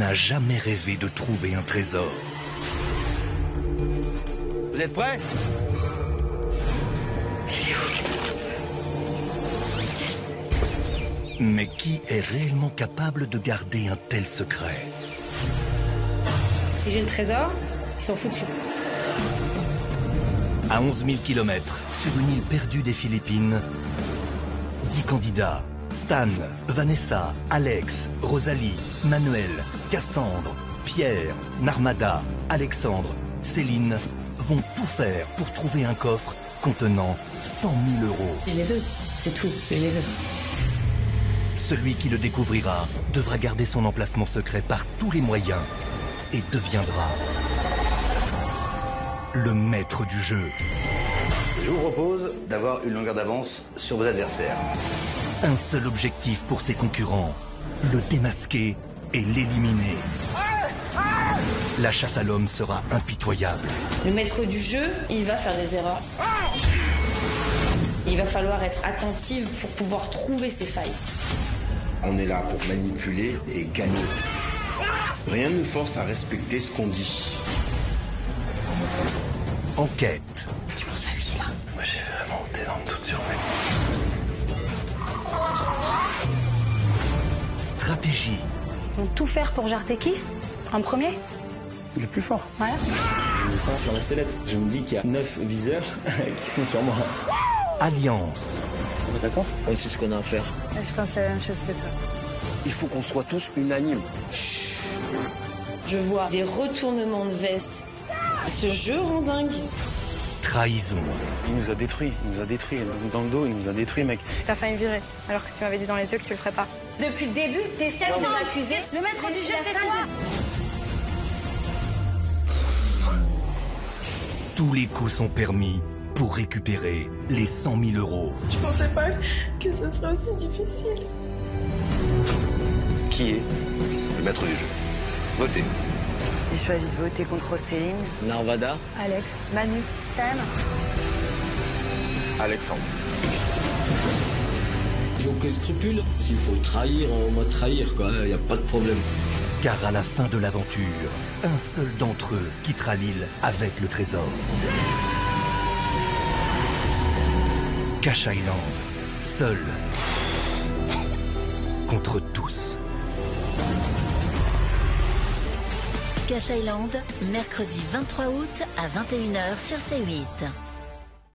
n'a jamais rêvé de trouver un trésor. Vous êtes prêts? Mais qui est réellement capable de garder un tel secret? Si j'ai le trésor, ils sont foutus. À 11 000 km, sur une île perdue des Philippines, 10 candidats, Stan, Vanessa, Alex, Rosalie, Manuel, Cassandre, Pierre, Narmada, Alexandre, Céline, vont tout faire pour trouver un coffre contenant 100 000 euros. Je les veux, c'est tout, je les veux. Celui qui le découvrira devra garder son emplacement secret par tous les moyens et deviendra le maître du jeu. Je vous propose d'avoir une longueur d'avance sur vos adversaires. Un seul objectif pour ses concurrents, le démasquer et l'éliminer. La chasse à l'homme sera impitoyable. Le maître du jeu, il va faire des erreurs. Il va falloir être attentive pour pouvoir trouver ses failles. On est là pour manipuler et gagner. Rien ne nous force à respecter ce qu'on dit. Enquête. Tu penses à qui là? Moi j'ai vraiment des dents toutes sur moi. Stratégie. Donc tout faire pour jarter qui? En premier? Le plus fort. Voilà. Je me sens sur la sellette. Je me dis qu'il y a 9 viseurs qui sont sur moi. Alliance. On est d'accord? Oui, c'est ce qu'on a à faire. Je pense la même chose que toi. Il faut qu'on soit tous unanimes. Je vois des retournements de veste. Ce jeu rend dingue. Trahison. Il nous a détruits. Dans le dos, il nous a détruits, mec. T'as failli me virer, alors que tu m'avais dit dans les yeux que tu le ferais pas. Depuis le début, t'essaies de m'accuser. Le maître du jeu, c'est toi! Tous les coups sont permis pour récupérer les 100 000 euros. Je pensais pas que ce serait aussi difficile. Qui est le maître du jeu? Votez. J'ai choisi de voter contre Céline. Narvada. Alex, Manu, Stan. Alexandre. J'ai aucun scrupule. S'il faut trahir, on va trahir, quoi. Y a pas de problème. Car à la fin de l'aventure, un seul d'entre eux quittera l'île avec le trésor. Cash Island, seul contre tous. Cash Island, mercredi 23 août à 21h sur C8.